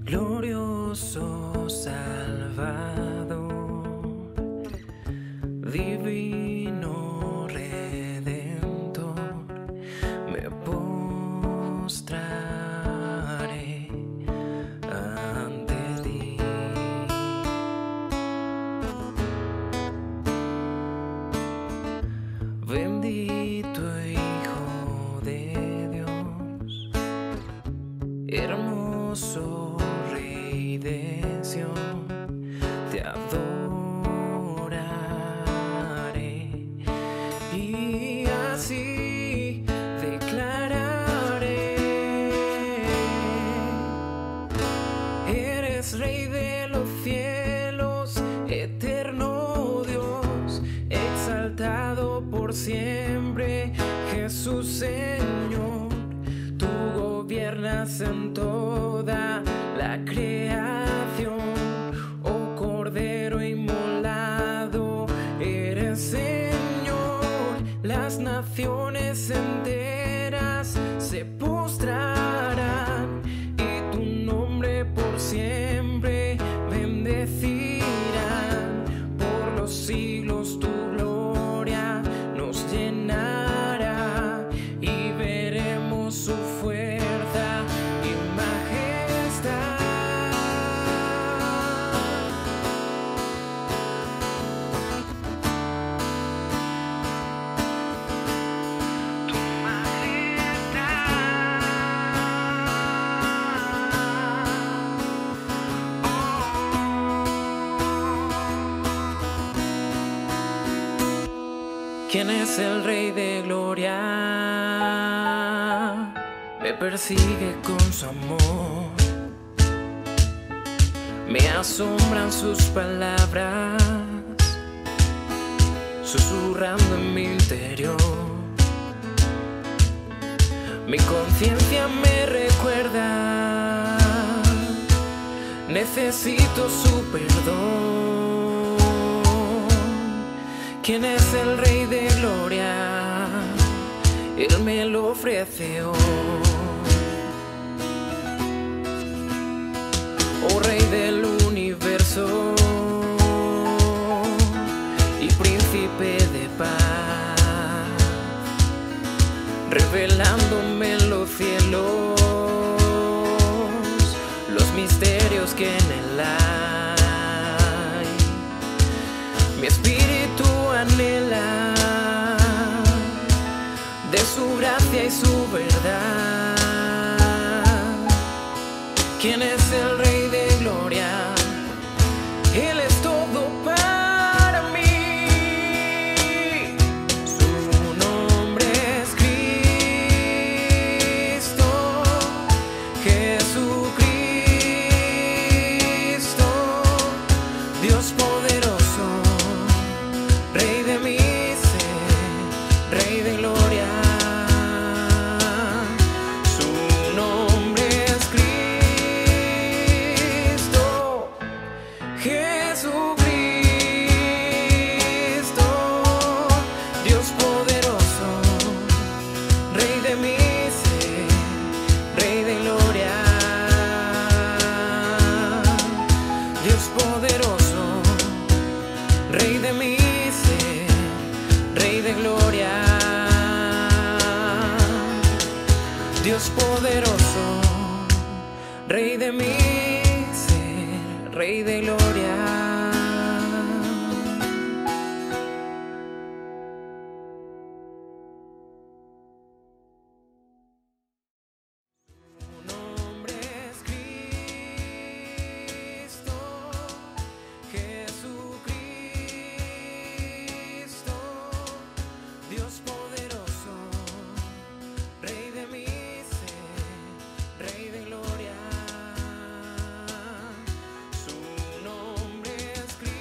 Glorioso Salvador, divino Redentor, me postraré ante ti. Bendito Hijo de Dios, hermoso Rey de Sión, te adoraré y así declararé: eres Rey de los cielos, eterno Dios, exaltado por siempre, Jesús Señor. Tú gobiernas en toda la creación, oh Cordero inmolado, eres Señor. Las naciones enteras se postrarán y tu nombre por siempre bendecirán. Por los siglos tu gloria nos llenará y veremos su fuerza y majestad. Tu ¿Quién es el Rey de Gloria? Me persigue con su amor, me asombran sus palabras, susurrando en mi interior. Mi conciencia me recuerda, necesito su perdón. ¿Quién es el Rey de Gloria? Él me lo ofrece hoy. Oh Rey del universo y Príncipe de paz, revelándome en los cielos los misterios que en él hay. Mi espíritu anhela de su gracia y su verdad. ¿Quién es el Rey de Gloria? Él es todo para mí. Su nombre es Cristo, Jesucristo, Dios poderoso, Rey de mi ser, Rey de gloria. Su nombre es Cristo, Jesucristo, Dios poderoso, Rey de mi ser, Rey de gloria. Dios poderoso, Rey de mi ser, Rey de gloria. Dios poderoso, Rey de mi ser, Rey de gloria.